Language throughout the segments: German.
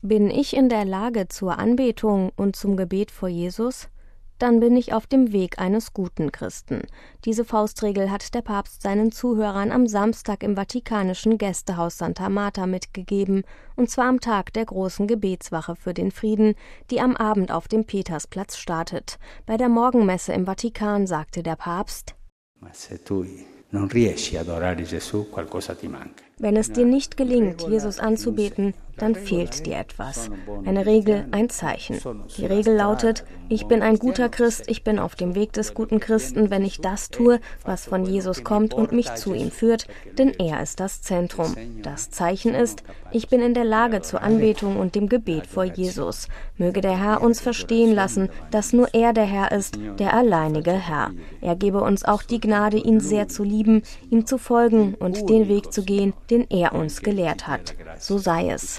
Bin ich in der Lage zur Anbetung und zum Gebet vor Jesus? Dann bin ich auf dem Weg eines guten Christen. Diese Faustregel hat der Papst seinen Zuhörern am Samstag im vatikanischen Gästehaus Santa Marta mitgegeben, und zwar am Tag der großen Gebetswache für den Frieden, die am Abend auf dem Petersplatz startet. Bei der Morgenmesse im Vatikan sagte der Papst: Wenn es dir nicht gelingt, Jesus anzubeten, dann fehlt dir etwas. Eine Regel, ein Zeichen. Die Regel lautet: Ich bin ein guter Christ, ich bin auf dem Weg des guten Christen, wenn ich das tue, was von Jesus kommt und mich zu ihm führt, denn er ist das Zentrum. Das Zeichen ist: Ich bin in der Lage zur Anbetung und dem Gebet vor Jesus. Möge der Herr uns verstehen lassen, dass nur er der Herr ist, der alleinige Herr. Er gebe uns auch die Gnade, ihn sehr zu lieben, ihm zu folgen und den Weg zu gehen, den er uns gelehrt hat. So sei es.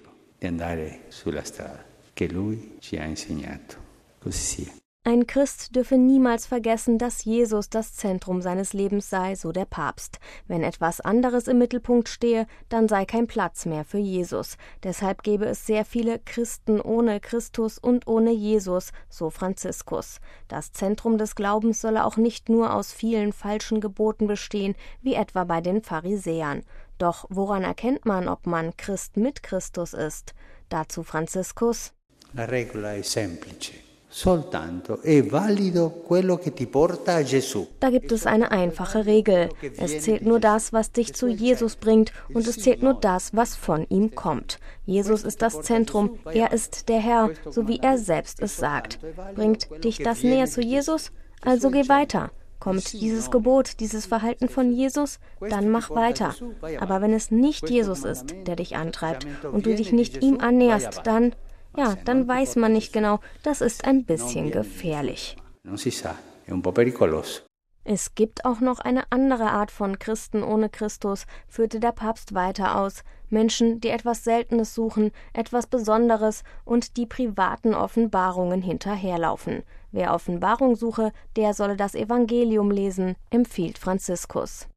Ein Christ dürfe niemals vergessen, dass Jesus das Zentrum seines Lebens sei, so der Papst. Wenn etwas anderes im Mittelpunkt stehe, dann sei kein Platz mehr für Jesus. Deshalb gäbe es sehr viele Christen ohne Christus und ohne Jesus, so Franziskus. Das Zentrum des Glaubens solle auch nicht nur aus vielen falschen Geboten bestehen, wie etwa bei den Pharisäern. Doch woran erkennt man, ob man Christ mit Christus ist? Dazu Franziskus: La regola è semplice. Soltanto è valido quello che ti porta a Gesù. Da gibt es eine einfache Regel. Es zählt nur das, was dich zu Jesus bringt, und es zählt nur das, was von ihm kommt. Jesus ist das Zentrum, er ist der Herr, so wie er selbst es sagt. Bringt dich das näher zu Jesus? Also geh weiter. Kommt dieses Gebot, dieses Verhalten von Jesus, dann mach weiter. Aber wenn es nicht Jesus ist, der dich antreibt und du dich nicht ihm annäherst, dann weiß man nicht genau, das ist ein bisschen gefährlich. Es gibt auch noch eine andere Art von Christen ohne Christus, führte der Papst weiter aus. Menschen, die etwas Seltenes suchen, etwas Besonderes und die privaten Offenbarungen hinterherlaufen. Wer Offenbarung suche, der solle das Evangelium lesen, empfiehlt Franziskus.